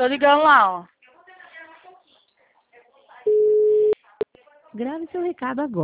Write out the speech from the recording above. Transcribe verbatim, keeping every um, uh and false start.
Tô ligando lá, ó. Grave seu recado agora.